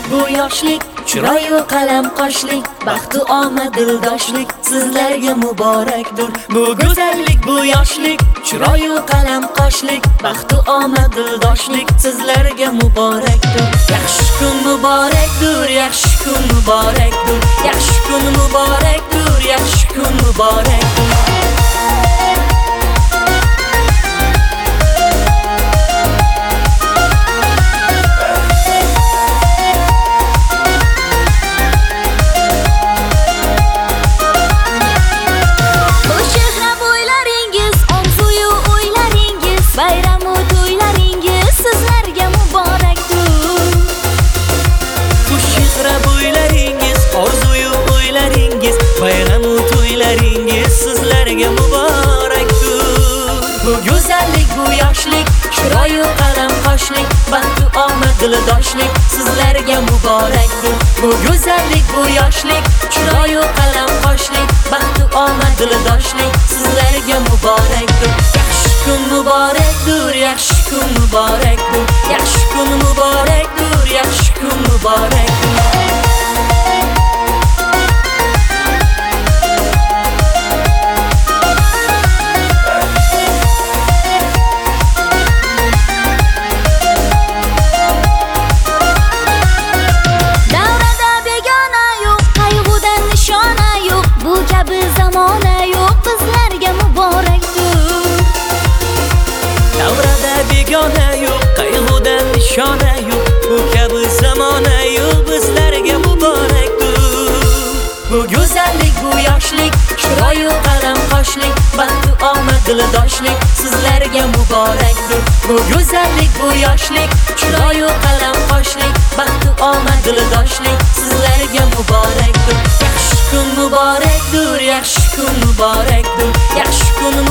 bu yoshlik, chiroyu qalam qoshlik, baxtu omad dildoshlik sizlarga muborakdir. Bu go'zallik, bu yoshlik, chiroyu qalam qoshlik, baxtu omad dildoshlik sizlarga muborakdir. Yaxshi kun muborakdir, yaxshi kun muborakdir, yaxshi kun muborakdir, yaxshi kun muborakdir. Bayramu to'ylaringiz sizlarga muborakdir. Bu shehra bo'ylaringiz, orzuyu o'ylaringiz, bayramu to'ylaringiz sizlarga muborakdir. Bu go'zallik, bu yoshlik, chiroyu qalam qoshlik, baxtu omad dildoshlik sizlarga muborakdir. Bu go'zallik, bu yoshlik, chiroyu qalam qoshlik, baxtu omad dildoshlik sizlarga muborakdir. Yaxshi kun muborakdir, yaxshi kun muborakdir, yaxshi kun muborakdir, yaxshi kun muborakdir. Davrada begona yo'q, qayg'udan nishona yo'q, bu kabi zamona yo'q, bizlarga muborakdir. Davrada begona yo'q, qayg'udan nishona yo'q, bu kabi zamona yo'q, bizlarga muborakdir. Bu go'zallik, bu yoshlik, chiroyu qalam qoshlik, baxtu omad dildoshlik sizlarga muborakdir. Bu go'zallik, bu yoshlik, chiroyu qalam qoshlik, baxtu omad dildoshlik sizlarga muborakdir. Yaxshi kun muborakdir, yaxshi kun muborakdir, yaxshi kun